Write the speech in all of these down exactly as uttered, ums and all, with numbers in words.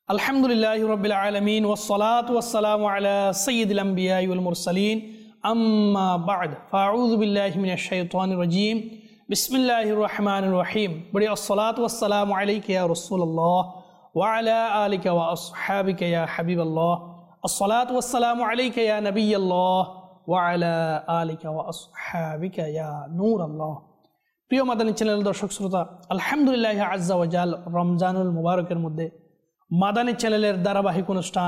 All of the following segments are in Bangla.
আলহামদুলিল্লাহি রাব্বিল আলামিন ওয়াসসালাতু ওয়াসসালামু আলা সাইয়্যিদিল আমবিয়া ওয়াল মুরসালিন আম্মা বা'দ ফাআউযু বিল্লাহি মিনাশ শাইতানির রাজীম বিসমিল্লাহির রহমানির রহিম বড়ি আসসালাতু ওয়াসসালামু আলাইকা ইয়া রাসূলুল্লাহ ওয়া আলা আলিকা ওয়া আসহাবিকা ইয়া হাবিবাল্লাহ আসসালাতু ওয়াসসালামু আলাইকা ইয়া নবিয়াল্লাহ ওয়া আলা আলিকা ওয়া আসহাবিকা ইয়া নূরাল্লাহ। প্রিয় মাদানী চ্যানেল দর্শক শ্রোতা, আলহামদুলিল্লাহি আজ্জা ওয়া জাল রমজানুল মুবারকের মধ্যে মাদানী চ্যানেলের ধারাবাহিক অনুষ্ঠান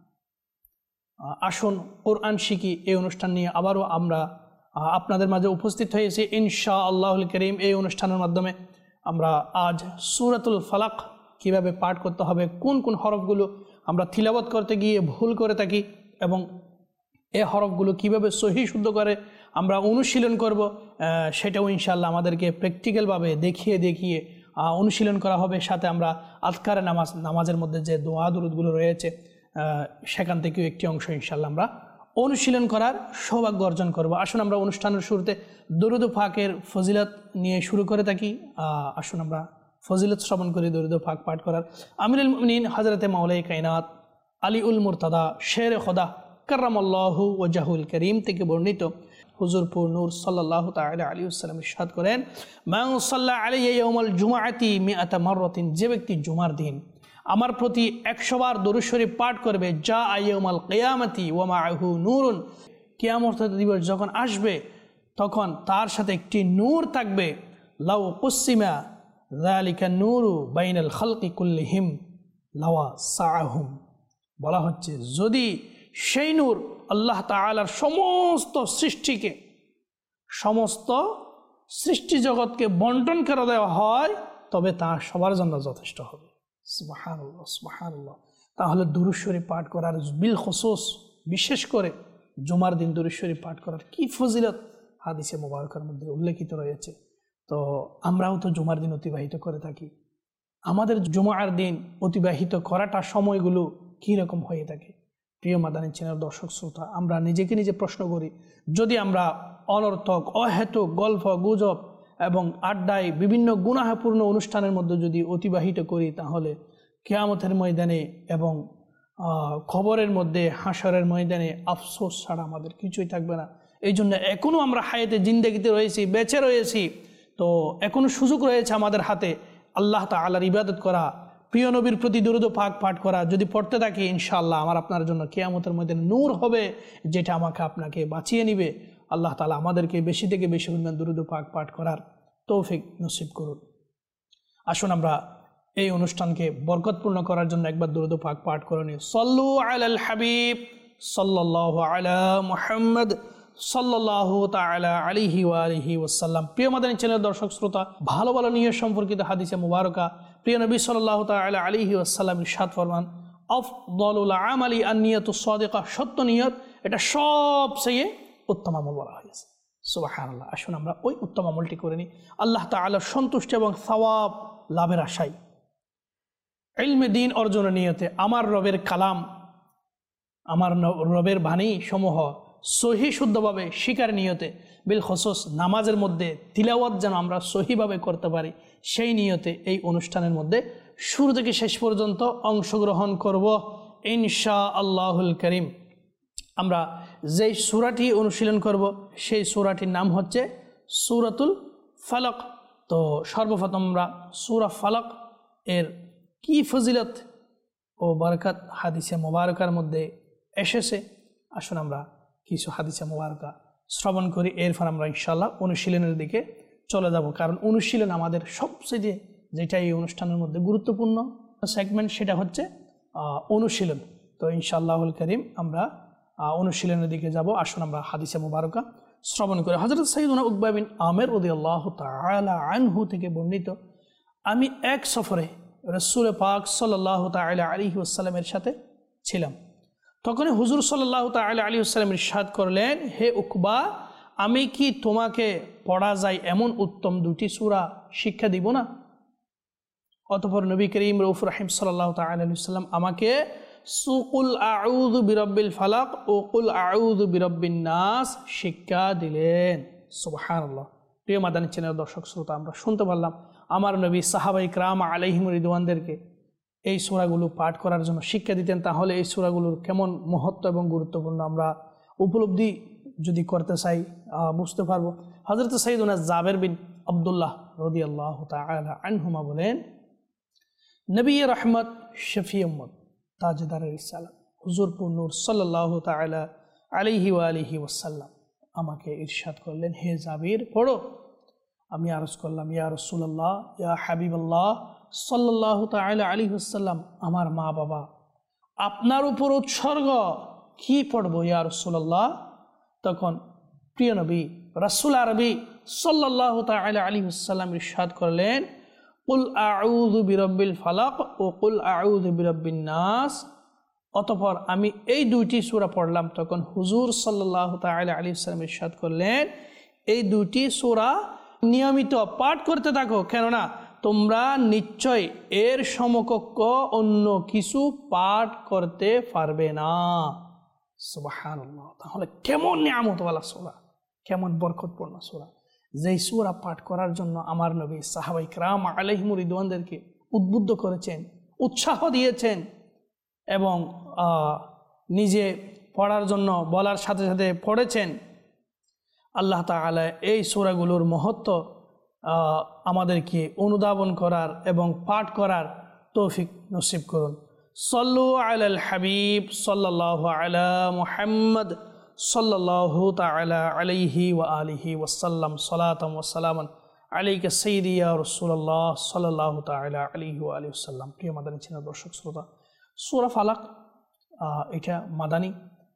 আসুন কোরআন শিখি এই অনুষ্ঠান নিয়ে আবারও আমরা আপনাদের মাঝে উপস্থিত হয়েছি ইনশাআল্লাহুল কারীম। এই অনুষ্ঠানের মাধ্যমে আমরা আজ সূরাতুল ফালাক কিভাবে পাঠ করতে হবে, কোন কোন হরফগুলো আমরা তিলাওয়াত করতে গিয়ে ভুল করে থাকি এবং এই হরফগুলো কিভাবে সহি শুদ্ধ করে আমরা অনুশীলন করব, সেটাও ইনশাআল্লাহ আমাদেরকে প্র্যাকটিক্যালভাবে দেখিয়ে দেখিয়ে অনুশীলন করা হবে। সাথে আমরা আজকারে নামাজ নামাজের মধ্যে যে দোয়া দুরুদগুলো রয়েছে সেখান থেকেও একটি অংশ ইনশাআল্লাহ আমরা অনুশীলন করার সৌভাগ্য অর্জন করব। আসুন আমরা অনুষ্ঠানের শুরুতে দরুদ পাকের ফজিলত নিয়ে শুরু করে থাকি। আসুন আমরা ফজিলত শ্রবণ করি দরুদ পাক পাঠ করার। আমিরুল মুমিনিন হযরতে মাওলাই কায়নাত আলী উল মুরতাদা শের খোদা কাররামাল্লাহু ওয়াজহুল কারীম থেকে বর্ণিত হুজুর পুর নূর সাল্লাল্লাহু তাআলা আলাইহি ওয়াসাল্লাম ইরশাদ করেন, মান সাল্লা আলাইয়া ইয়াউমাল জুমআতি মিআতা মাররাতিন, যে ব্যক্তি জুমার দিন আমার প্রতি একশো বার দরুদ শরীফ পাঠ করবে, যা ইয়াউমাল কিয়ামাতি ওয়া মাআহু নূরুন, কিয়ামত দিবস যখন আসবে তখন তার সাথে একটি নূর থাকবে, লাউ কুসিমা যালিকা নূরু বাইনাল খালকি কুল্লিহিম লাওয়া সাআহুম, বলা হচ্ছে যদি সেই নূর আল্লাহ তাআলার সমস্ত সৃষ্টিকে সমস্ত সৃষ্টি জগৎকে বন্টন করে দেওয়া হয় তবে তা সবার জন্য যথেষ্ট হবে। সুবহানাল্লাহ সুবহানাল্লাহ। তাহলে দুরূদ শরীফ পাঠ করার বিল খুসুস, বিশেষ করে জুমার দিন দুরূদ শরীফ পাঠ করার কি ফজিলত হাদিসে মুবারকার মধ্যে উল্লেখিত রয়েছে। তো আমরাও তো জুমার দিন অতিবাহিত করে থাকি। আমাদের জুমার দিন অতিবাহিত করাটা সময়গুলো কীরকম হয়ে থাকে? প্রিয় মাদানী চ্যানেল দর্শক শ্রোতা, আমরা নিজেকে নিজে প্রশ্ন করি, যদি আমরা অনর্থক অহেতুক গল্প গুজব এবং আড্ডায় বিভিন্ন গুনাহপূর্ণ অনুষ্ঠানের মধ্যে যদি অতিবাহিত করি তাহলে কিয়ামতের ময়দানে এবং খবরের মধ্যে হাসরের ময়দানে আফসোস ছাড়া আমাদের কিছুই থাকবে না। এই জন্য এখনও আমরা হায়াতে জিন্দেগিতে রয়েছি, বেঁচে রয়েছি, তো এখনও সুযোগ রয়েছে আমাদের হাতে আল্লাহ তাআলার ইবাদত করা, প্রিয় নবীর প্রতি দরুদ পাক পাঠ করা। যদি পড়তে থাকি ইনশাআল্লাহ আমার আপনার জন্য কিয়ামতের মধ্যে নূর হবে, যেটা আমাকে আপনাকে বাঁচিয়ে নিবে। আল্লাহ তাআলা আমাদেরকে বেশি থেকে বেশি পরিমাণ দরুদ পাক পাঠ করার তৌফিক নসিব করুন। আসুন আমরা এই অনুষ্ঠানকে বরকতপূর্ণ করার জন্য একবার দরুদ পাক পাঠ করে নিই। সাল্লু আলাল হাবিব সাল্লাল্লাহু আলা মুহাম্মদ সাল্লাল্লাহু তাআলা আলাইহি ওয়া আলিহি ওয়াসাল্লাম। প্রিয় মাদানী চ্যানেল দর্শক শ্রোতা, ভালো ভালো নিয়ত সম্পর্কিত হাদিসে মুবারকা প্রিয় নবী সাল্লাল্লাহু তাআলা আলাইহি ওয়াসাল্লাম ইরশাদ ফরমান, আফদালুল আমালি আন-নিয়াতুস সাদিকা, সত্য নিয়ত এটা সবচেয়ে উত্তম আমল বলা হয়েছে। সুবহানাল্লাহ। আসুন আমরা ওই উত্তম আমলটি করে নিই আল্লাহ তাআলার সন্তুষ্টি এবং সওয়াব লাভের আশায়, ইলমে দ্বীন অর্জনের নিয়তে, আমার রবের কালাম, আমার রবের বাণী সমূহ সহি শুদ্ধভাবে শিকার নিয়তে, বিল খুসুস নামাজের মধ্যে তিলাওয়াত যেন আমরা সহিভাবে করতে পারি, সেই নিয়তে এই অনুষ্ঠানের মধ্যে শুরু থেকে শেষ পর্যন্ত অংশগ্রহণ করব ইনশাআল্লাহুল কারীম। আমরা যেই সূরাটি অনুশীলন করব সেই সূরাটির নাম হচ্ছে সূরাতুল ফালাক। তো সর্বপ্রথম আমরা সূরা ফালাক এর কি ফজিলত ও বরকত হাদিসে মুবারকার মধ্যে এসেছে, আসুন আমরা কিছু হাদিসে মুবারকা শ্রবণ করি, এরপর আমরা ইনশাআল্লাহ অনুশীলনের দিকে চলে যাব। কারণ অনুশীলন আমাদের সবচেয়ে যেটা এই অনুষ্ঠানের মধ্যে গুরুত্বপূর্ণ সেগমেন্ট, সেটা হচ্ছে অনুশীলন। তো ইনশাআল্লাহুল কারীম আমরা অনুশীলনের দিকে যাব। আসুন আমরা হাদিসে মুবারকা শ্রবণ করি। হযরত সাইয়্যিদুনা উকবা বিন আমির রাদিয়াল্লাহু তাআলা আনহু থেকে বর্ণিত, আমি এক সফরে রাসূল পাক সাল্লাল্লাহু তাআলা আলাইহি ওয়াসাল্লামের সাথে ছিলাম। তখন হুজুর সাল্লাল্লাহু তাআলা আলাইহি ওয়াসাল্লাম ইরশাদ করলেন, হে উকবা, আমি কি তোমাকে পড়া যায় এমন উত্তম দুটি সূরা শিক্ষা দিব না? অতঃপর নবী করিম রউফুর রহিম সাল্লাল্লাহু তাআলা আলাইহি ওয়াসাল্লাম আমাকে কুল আউযু বিরাব্বিল ফালাক ও কুল আউযু বিরাব্বিন নাস শিক্ষা দিলেন। সুবহানাল্লাহ। প্রিয় মাদানী চ্যানেল দর্শক শ্রোতা, আমরা শুনতে পারলাম আমার নবী সাহাবায়ে কিরাম আলাইহিম রিদওয়ানদেরকে এই সূরাগুলো পাঠ করার জন্য শিক্ষা দিতেন, তাহলে এই সূরাগুলোর কেমন মহত্ব এবং গুরুত্বপূর্ণ আমরা উপলব্ধি যদি করতে চাই বুঝতে পারবো। হযরত সাইয়্যিদুনা জাবের বিন আব্দুল্লাহ রাদিয়াল্লাহু তাআলা আনহুমা বলেন, নবী রহমত শফি উম্মত তাজদার রিসালাত হুজুর নূর সাল্লাল্লাহু তাআলা আলাইহি ওয়া আলিহি ওয়াসাল্লাম আমাকে ইরশাদ করলেন, হে জাবির পড়ো। আমি আরজ করলাম, ইয়া রাসূলুল্লাহ, ইয়া হাবিবাল্লাহ সাল্লাল্লাহু তাআলা আলাইহি ওয়াসাল্লাম, আমার মা বাবা আপনার উপর উৎসর্গ, কি পড়বো ইয়া রাসূলুল্লাহ? তখন প্রিয় নবী রাসূল আরবি সাল্লাল্লাহু তাআলা আলাইহি ওয়াসাল্লাম ইরশাদ করলেন, কুল আউযু বিরাব্বিল ফালাক ও কুল আউযু বিরাব্বিন নাস। অতঃপর আমি এই দুইটি সূরা পড়লাম। তখন হুজুর সাল্লাল্লাহু তাআলা আলাইহি ওয়াসাল্লাম ইরশাদ করলেন, এই দুইটি সূরা নিয়মিত পাঠ করতে থাকো, কেননা তোমরা নিশ্চয় এর সমকক্ষ অন্য কিছু পাঠ করতে পারবে না। সুবহানাল্লাহ। তাহলে কেমন নিয়ামতওয়ালা সূরা, কেমন বরকতপূর্ণ সূরা, যেই সূরা পাঠ করার জন্য আমার নবী সাহাবায়ে কেরাম আলাইহিমুর রিদওয়ানদেরকে উদ্বুদ্ধ করেছেন, উৎসাহ দিয়েছেন এবং নিজে পড়ার জন্য বলার সাথে সাথে পড়েছেন। আল্লাহ তাআলা এই সূরাগুলোর মহত্ব আমাদেরকে অনুধাবন করার এবং পাঠ করার তৌফিক নসিব করুন। সল্লু আলাল হাবিব সাল্লাল্লাহু আলা মুহাম্মদ সাল্লাল্লাহু তাআলা আলাইহি ওয়া আলিহি ওয়াসাল্লাম সালাতাম ওয়া সালামান আলাইকা সাইয়্যিদি ইয়া রাসূলুল্লাহ সাল্লাল্লাহু তাআলা আলাইহি ওয়া আলিহি ওয়াসাল্লাম। প্রিয় মাদানী চ্যানেল দর্শক শ্রোতা, সূরা ফালাক এটা মাদানী,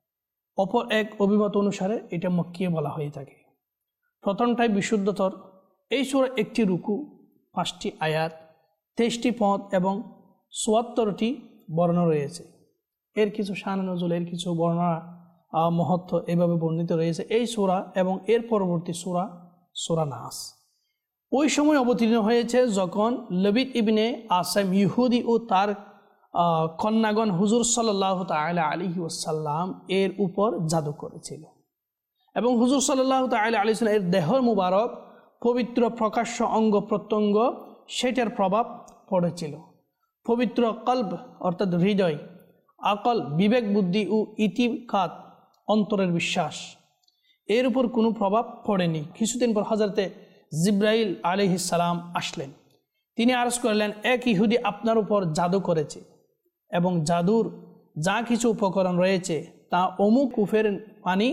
অপর এক অভিমত অনুসারে এটা মক্কিয় বলা হয়ে থাকে। প্রথমটাই বিশুদ্ধতর। এই সূরা একটি রুকু, পাঁচটি আয়াত, তেইশটি পদ এবং চুয়াত্তরটি বর্ণনা রয়েছে। এর কিছু শান নজুল, এর কিছু বর্ণনা মহত্ব এভাবে বর্ণিত রয়েছে। এই সূরা এবং এর পরবর্তী সূরা সূরা নাস ওই সময় অবতীর্ণ হয়েছে যখন লবিদ ইবনে আসম ইহুদি ও তার কন্যাগণ হুজুর সাল্লাল্লাহু তাআলা আলাইহি ওয়াসাল্লাম এর উপর জাদু করেছিল এবং হুজুর সাল্লাল্লাহু তাআলা আলাইহি ওয়াসাল্লাম এর দেহর মুবারক পবিত্র প্রকাশ্য অঙ্গ প্রত্যঙ্গ সেটার প্রভাব পড়েছিল। পবিত্র কলব অর্থাৎ হৃদয়, আকল বিবেক বুদ্ধি ও ইতিকাদ অন্তরের বিশ্বাস, এর উপর কোনো প্রভাব পড়েনি। কিছুদিন পর হযরতে জিব্রাইল আলাইহিস সালাম আসলেন। তিনি আরজ করলেন, এক ইহুদি আপনার উপর জাদু করেছে এবং জাদুর যা কিছু উপকরণ রয়েছে তা অমুক কুফের পানি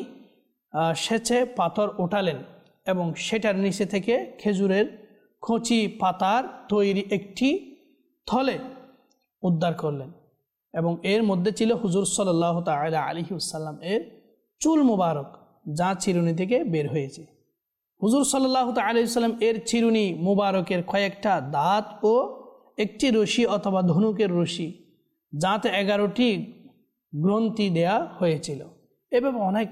সেচে পাথর উঠালেন এবং সেটার নিচে থেকে খেজুরের কচি পাতার তৈরি একটি থলে উদ্ধার করলেন এবং এর মধ্যে ছিল হুজুর সাল্লাল্লাহু তাআলা আলাইহি ওয়াসাল্লাম এর চুল মুবারক, যা চিরুনি থেকে বের হয়েছে। হুজুর সাল্লাল্লাহু তাআলা আলাইহি ওয়াসাল্লাম এর চিরুনি মুবারকের কয়েকটা দাঁত ও একটি রশি অথবা ধনুকের রশি, যাতে এগারোটি গ্রন্থি দেয়া হয়েছিল। এভাবে অনেক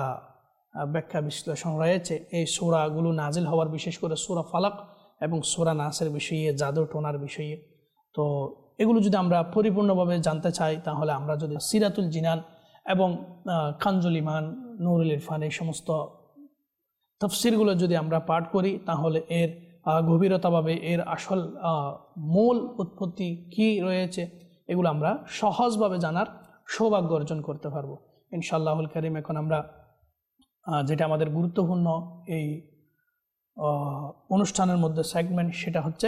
ব্যাখ্যা বিশ্লেষণ রয়েছে এই সূরাগুলো নাজিল হওয়ার, বিশেষ করে সূরা ফালাক এবং সূরা নাসের বিষয়ে, জাদু টোনার বিষয়ে। তো এগুলো যদি আমরা পরিপূর্ণভাবে জানতে চাই, তাহলে আমরা যদি সিরাতুল জিনান এবং কানজুল ইমান, নূরুল ইরফান এই সমস্ত তাফসীরগুলো যদি আমরা পাঠ করি, তাহলে এর গভীরতাভাবে এর আসল মূল উৎপত্তি কি রয়েছে এগুলো আমরা সহজভাবে জানার সৌভাগ্য অর্জন করতে পারবো ইনশাআল্লাহুল কারীম। এখন আমরা যেটা আমাদের গুরুত্বপূর্ণ এই অনুষ্ঠানের মধ্যে সেগমেন্ট, সেটা হচ্ছে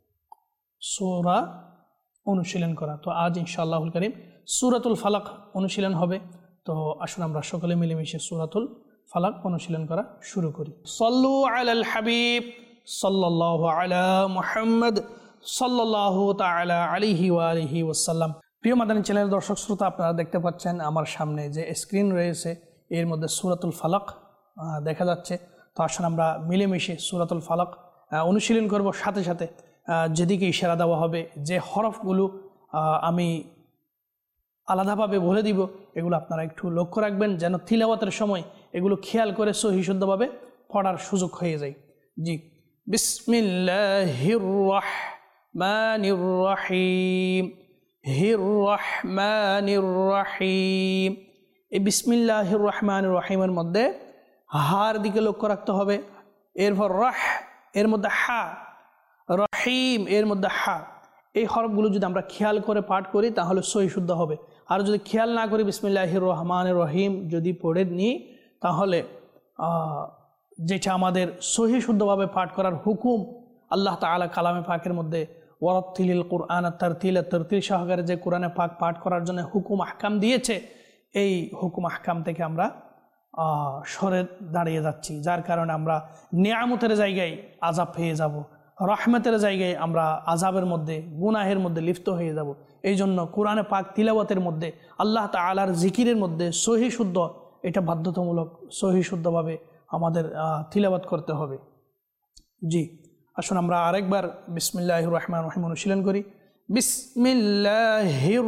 সূরা অনুশীলন করা। তো আজ ইনশাআল্লাহুল কারীম সূরাতুল ফালাক অনুশীলন হবে। তো আসুন আমরা সকলে মিলেমিশে সূরাতুল ফালাক অনুশীলন করা শুরু করি। সাল্লু আলাল হাবিব সাল্লাল্লাহু আলা মুহাম্মদ সাল্লাল্লাহু তাআলা আলাইহি ওয়া আলিহি ওয়াসাল্লাম। প্রিয় মাদানী চ্যানেলের দর্শক শ্রোতা, আপনারা দেখতে পাচ্ছেন আমার সামনে যে স্ক্রিন রয়েছে এর মধ্যে সূরাতুল ফালাক দেখা যাচ্ছে। তো আসুন আমরা মিলেমিশে সূরাতুল ফালাক অনুশীলন করব। সাথে সাথে যেদিকে ইশারা দেওয়া হবে, যে হরফগুলো আমি আলাদাভাবে বলে দিব, এগুলো আপনারা একটু লক্ষ্য রাখবেন যেন তিলাওয়াতের সময় এগুলো খেয়াল করে সহি শুদ্ধভাবে পড়ার সুযোগ হয়ে যায়। জি, বিসমিল্লাহির রাহমানির রাহিম, হির রহমানির রাহিম। এই বিসমিল্লাহির রহমানির রাহিমের মধ্যে হার দিকে লক্ষ্য রাখতে হবে। এরপর রাহ এর মধ্যে হা, রহিম এর মধ্যে হা, এই হরফগুলো যদি আমরা খেয়াল করে পাঠ করি তাহলে সহি শুদ্ধ হবে। আর যদি খেয়াল না করি বিসমিল্লাহির রহমানির রহিম যদি পড়ে নিই তাহলে যেটা আমাদের সহি শুদ্ধভাবে পাঠ করার হুকুম আল্লাহ তাআলা কালামে পাকের মধ্যে ওয়ারাত্তিলিল কুরআন তারতিলা তারতিল সহকারে যে কোরআনে পাক পাঠ করার জন্য হুকুম আহকাম দিয়েছে, এই হুকুম আহকাম থেকে আমরা সরে দাঁড়িয়ে যাচ্ছি, যার কারণে আমরা নিয়ামতের জায়গায় আযাব পেয়ে যাব, রহমতের জায়গায় আমরা আযাবের মধ্যে গুনাহের মধ্যে লিপ্ত হয়ে যাব। এই জন্য কোরআনে পাক তিলাওয়াতের মধ্যে আল্লাহ তাআলার জিকিরের মধ্যে সহি শুদ্ধ, এটা বাধ্যতামূলক, সহি শুদ্ধভাবে আমাদের তিলাওয়াত করতে হবে। জি, আসুন আমরা আরেকবার বিসমিল্লাহির রহমানির রহিম অনুশীলন করি। বিসমিল্লাহির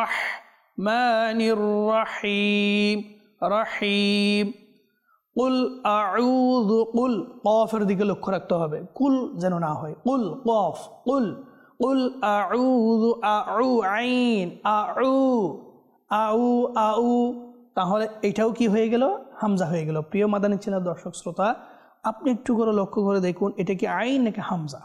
রহমানির রহিম রহিম কুল আউযু, কুল কফের দিকে লক্ষ্য রাখতে হবে, কুল যেন না হয়, কুল কফ, কুল কুল আউযু, আউ আইন, আউ আউ আউ, তাহলে এটাও কি হয়ে গেল? হামজা হয়ে গেল। প্রিয় মাদানী চ্যানেল দর্শক শ্রোতা, আপনি একটু করে লক্ষ্য করে দেখুন এটা কি আইন নাকি হামজা?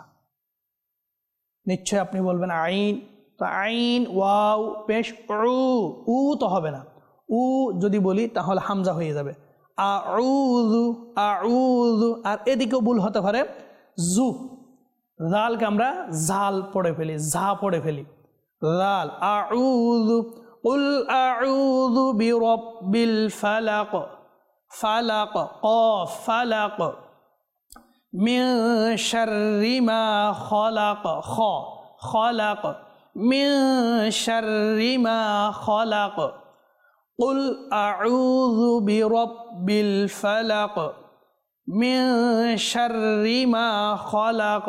নিশ্চয় আপনি বলবেন আইন, তো আইন ওয়াও পেশ উ, উ তো হবে না, উ যদি বলি তাহলে হামজা হয়ে যাবে। আউযু আউযু, আর এদিকেও ভুল হতে পারে, জু, জালকে আমরা জাল পড়ে ফেলি, ঝা পড়ে ফেলি, জাল। আউযু, কুল আউযু বিরাব্বিল ফালাক, ফালাক, কফ, ফালাক, মিন শাররি মা খলাক, খ, খলাক, মিন শাররি মা খলাক, কুল আউযু বিরাব্বিল ফালাক, মিন শাররি মা খলাক,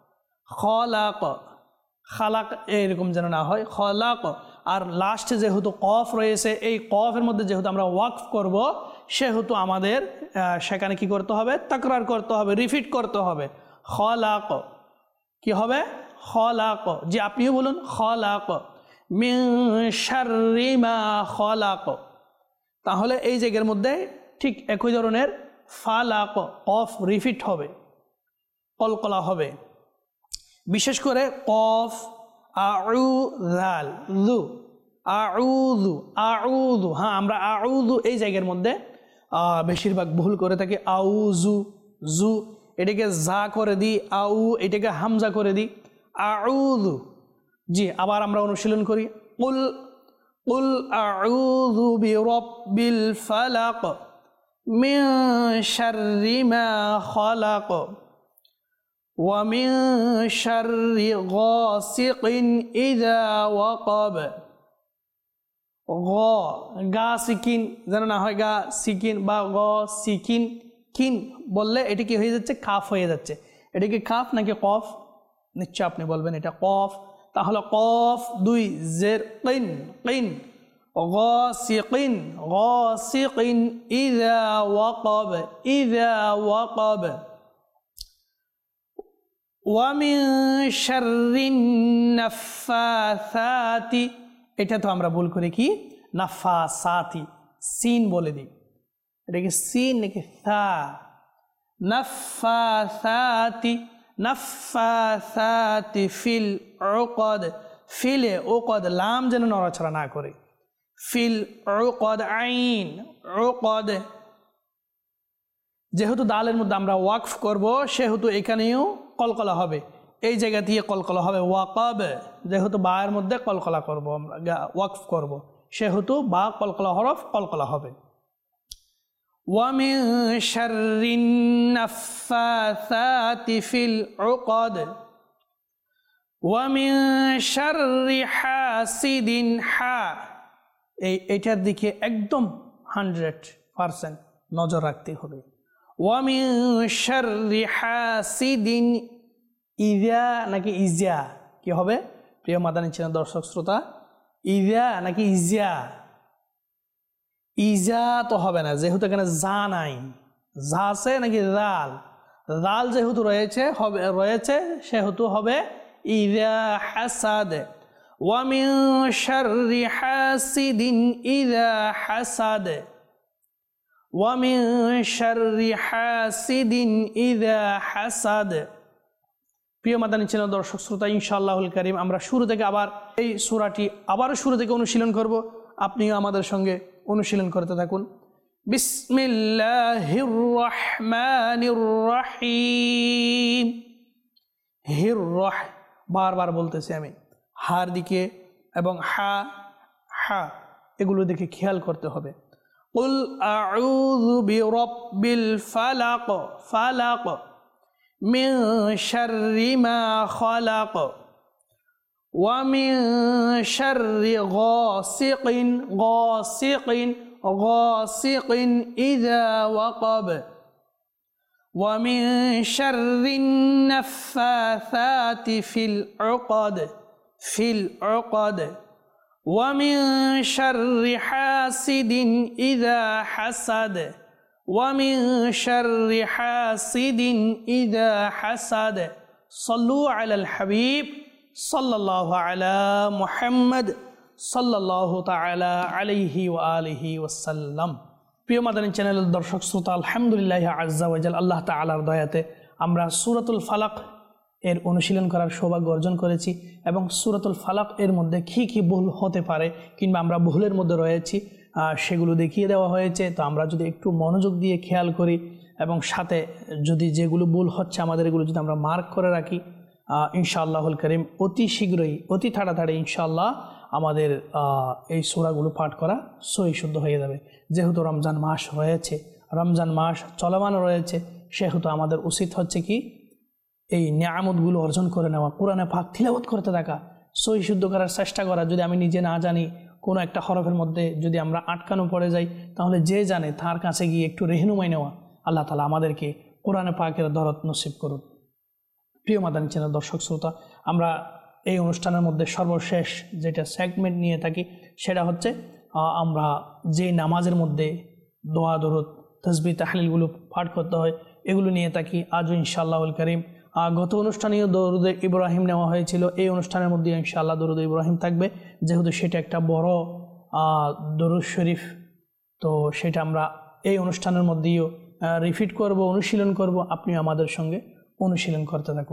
খলাক, খালাক এরকম যেন না হয়, খলাক। আর লাস্টে যেহেতু কফ রয়েছে, এই কফের মধ্যে যেহেতু আমরা ওয়াকফ করব, সেহেতু আমাদের সেখানে কি করতে হবে? তাকরার করতে হবে, রিপিট করতে হবে। খলাক, কি হবে? খলাক। যে আপনিও বলুন, খলাক, মিন শাররি মা খলাক। তাহলে এই জায়গার মধ্যে ঠিক একই ধরনের ফালাক, কফ রিপিট হবে, কলকলা হবে। বিশেষ করে কফ, আউ, জাল, জু, আউযু, আউযু, হ্যাঁ আমরা আউযু এই জায়গার মধ্যে বেশিরভাগ ভুল করে থাকি। আউযু, জু এটাকে জা করে দিই, আউ এটাকে হামজা করে দিই, আউযু। জি, আবার আমরা অনুশীলন করি। কুল কুল আউযু বিরাব্বিল ফালাক, মিন শাররি মা খলাক, ওয়া মিন শাররি গাসিকিন ইযা ওয়াকাব। গ, গা সিকিন যেন না হয়, গা সিকিন বা গ সিকিন, কিন বললে এটি কি হয়ে যাচ্ছে? কাফ হয়ে যাচ্ছে। এটা কি কাফ নাকি কফ? নিশ্চয় আপনি বলবেন এটা কফ। তাহলে কফ দুই, জের কিন, কিন, গাসিকিন, গাসিকিন ইযা ওয়াকাব, ইযা ওয়াকাব, ওয়া মিন শাররিন নাফাসাতি। এটা তো আমরা ভুল করে কি নাফাসাতি, সিন বলে দিই। এটা কি সিন নাকি সা? নাফাসাতি, নাফাসাতি ফিল উকদ, ফিলে উকদ, লাম যেন নড়াচড়া না করে, ফিল উকদ, আইন উকদ। যেহেতু দালের মধ্যে আমরা ওয়াকফ করব, সেহেতু এখানেও কলকলা হবে, এই জায়গা দিয়ে কলকলা হবে। ওয়াকাব, যেহেতু বায়ের মধ্যে কলকলা করব, আমরা ওয়াকফ করব, সেহেতু বা কলকলা হরফ কলকলা হবে। ওয়া মিন শাররিন নাফাসাতি ফিল উকদ, ওয়া মিন শাররি হাসিদিন, হা এই এটার দিকে একদম হান্ড্রেড পারসেন্ট নজর রাখতে হবে। ওয়া মিন শাররি হাসিদিন ইযা নাকি ইজা, কি হবে প্রিয় মাদানী চ্যানেল দর্শক শ্রোতা? ইজা নাকি ইজা? ইজা তো হবে না, যেহেতু এখানে জা নাই, জা আছে নাকি জাল? জাল যেহেতু রয়েছে হবে রয়েছে সেহেতু হবে ইযা হাসাদ। ওয়া মিন শাররি হাসিদিন ইযা হাসাদ, ওয়া মিন শাররি হাসিদিন ইযা হাসাদ। প্রিয় মাদানী চ্যানেল দর্শক শ্রোতা, ইনশাআল্লাহুল কারীম আমরা শুরু থেকে আবার এই সূরাটি আবারও শুরু থেকে অনুশীলন করব। আপনিও আমাদের সঙ্গে অনুশীলন করতে থাকুন। বিসমিল্লাহির রহমানির রহিম। হির রহ বারবার বলতেছি আমি, হার দিকে এবং হা হা এগুলো দেখে খেয়াল করতে হবে। কুল আউযু বিরাব্বিল ফালাক, ফালাক মিন শাররি মা খালাক ওয়া মিন শাররি গাসিকিন, গাসিকিন গাসিকিন ইযা ওয়াকাব ওয়া মিন শাররিন নাফাসাতি ফিল উকদ, ফিল উকদ ওয়া মিন শাররি হাসিদিন ইযা হাসাদ ওয়া মিন শাররি হাসিদিন ইযা হাসাদ। সাল্লু আলাল হাবিব সাল্লাল্লাহু আলা মুহাম্মদ সাল্লাল্লাহু তাআলা আলাইহি ওয়া আলিহি ওয়াসাল্লাম। প্রিয় মাদানী চ্যানেলের দর্শক শ্রোতা, আলহামদুলিল্লাহ আজ্জা ওয়া জাল, আল্লাহ তাআলার দয়াতে আমরা সূরাতুল ফালাক এর অনুশীলন করার সৌভাগ্য অর্জন করেছি এবং সূরাতুল ফালাক এর মধ্যে কী কী ভুল হতে পারে কিংবা আমরা ভুলের মধ্যে রয়েছি সেগুলো দেখিয়ে দেওয়া হয়েছে। তো আমরা যদি একটু মনোযোগ দিয়ে খেয়াল করি এবং সাথে যদি যেগুলো ভুল হচ্ছে আমাদের এগুলো যদি আমরা মার্ক করে রাখি, ইনশাআল্লাহুল কারীম অতি শীঘ্রই অতি তাড়াতাড়ি ইনশাআল্লাহ আমাদের এই সূরাগুলো পাঠ করা সহি শুদ্ধ হয়ে যাবে। যেহেতু রমজান মাস রয়েছে, রমজান মাস চলমান রয়েছে, সেহেতু আমাদের উচিত হচ্ছে কি এই নিয়ামতগুলো অর্জন করে নেওয়া, কোরআনে পাক তিলাওয়াত করতে থাকা, সহি শুদ্ধ করার চেষ্টা করা। যদি আমি নিজে না জানি কোনো একটা হরফের মধ্যে যদি আমরা আটকানো পড়ে যাই, তাহলে যে জানে তার কাছে গিয়ে একটু রেহনুমাই নেওয়া। আল্লাহ তাআলা আমাদেরকে কোরআনে পাকের দরদ নসিব করুন। প্রিয় মাদানী চ্যানেল দর্শক শ্রোতা, আমরা এই অনুষ্ঠানের মধ্যে সর্বশেষ যেটা সেগমেন্ট নিয়ে থাকি সেটা হচ্ছে আমরা যে নামাজের মধ্যে দোয়া দরুদ তাসবিহ তাহলিলগুলো পাঠ করতে হয় এগুলো নিয়ে থাকি। আজও ইনশাআল্লাহুল কারীম গত অনুষ্ঠানেও দরুদে ইব্রাহিম নেওয়া হয়েছিল, এই অনুষ্ঠানের মধ্যে ইনশাআল্লাহ দরুদে ইব্রাহিম থাকবে, যেহেতু সেটা একটা বড় দরুদ শরীফ। তো সেটা আমরা এই অনুষ্ঠানের মধ্যেও রিপিট করব, অনুশীলন করব। আপনি আমাদের সঙ্গে অনুশীলন করতে থাকুন।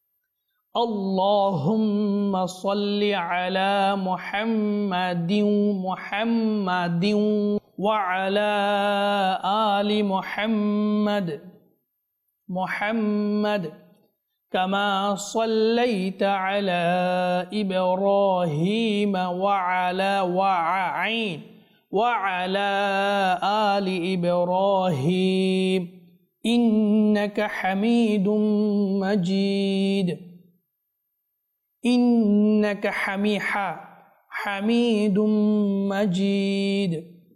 আল্লাহুম্মা সাল্লি আলা মুহাম্মাদিন মুহাম্মাদিন ওয়া আলা আলি মুহাম্মাদ মুহাম্মাদ কামা সাল্লাইতা আলা ইব্রাহিম ওয়া আলা ওয়া আইন ওয়া আলা আলি ইব্রাহিম ইন্নাকা হামিদুম মাজিদ, ইন্নাকা হামিহা হামিদুম মাজিদ।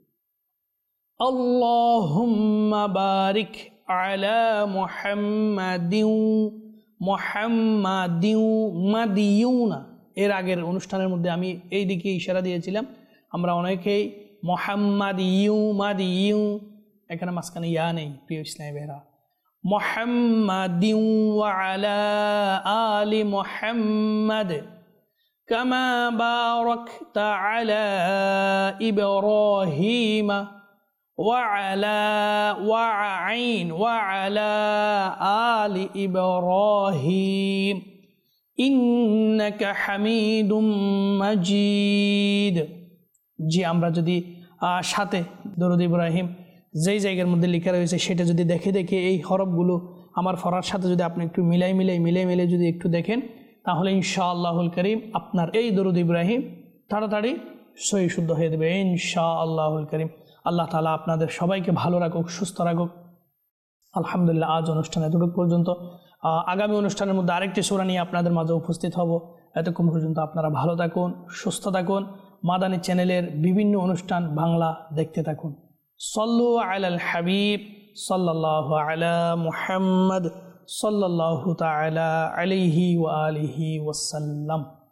আল্লাহুম্মা বারিক আলা মুহাম্মাদিন মুহাম্মাদিন মাদিয়ুনা। এর আগের অনুষ্ঠানের মধ্যে আমি এই দিকে ইশারা দিয়েছিলাম, আমরা অনেকেই মুহাম্মাদিয়ু মাদিয়ু, এখানে মাঝখানে ইয়া নেই প্রিয় ইসলামী ভাইরা। মুহাম্মাদিন ওয়া আলা আলি মুহাম্মাদ কামা বারাকতা আলা ইব্রাহিম ওয়া আলা ওয়া আইন ওয়া আলা আলি ইব্রাহিম ইন্নাকা হামিদুম মাজিদ। জি, আমরা যদি সাথে দরুদ ইব্রাহিম যেই জায়গার মধ্যে লেখা রয়েছে সেটা যদি দেখে দেখে এই হরফগুলো আমার পড়ার সাথে যদি আপনি একটু মিলাই মিলাই মিলাই মিলাই যদি একটু দেখেন, তাহলে ইনশাআল্লাহুল কারীম আপনার এই দরুদ ইব্রাহিম তাড়াতাড়ি সহি শুদ্ধ হয়ে দেবে ইনশাআল্লাহুল কারীম। আল্লাহ তাআলা আপনাদের সবাইকে ভালো রাখুক, সুস্থ রাখুক। আলহামদুলিল্লাহ, আজ অনুষ্ঠান এতটুকু পর্যন্ত। আগামী অনুষ্ঠানের মধ্যে আরেকটি সূরা নিয়ে আপনাদের মাঝে উপস্থিত হব। এতক্ষণ পর্যন্ত আপনারা ভালো থাকুন, সুস্থ থাকুন। মাদানী চ্যানেলের বিভিন্ন অনুষ্ঠান বাংলা দেখতে থাকুন। সাল্লু আলাল হাবিব সাল্লাল্লাহু আলা মুহাম্মদ সাল্লাল্লাহু তাআলা আলাইহি ওয়া আলিহি ওয়াসাল্লাম।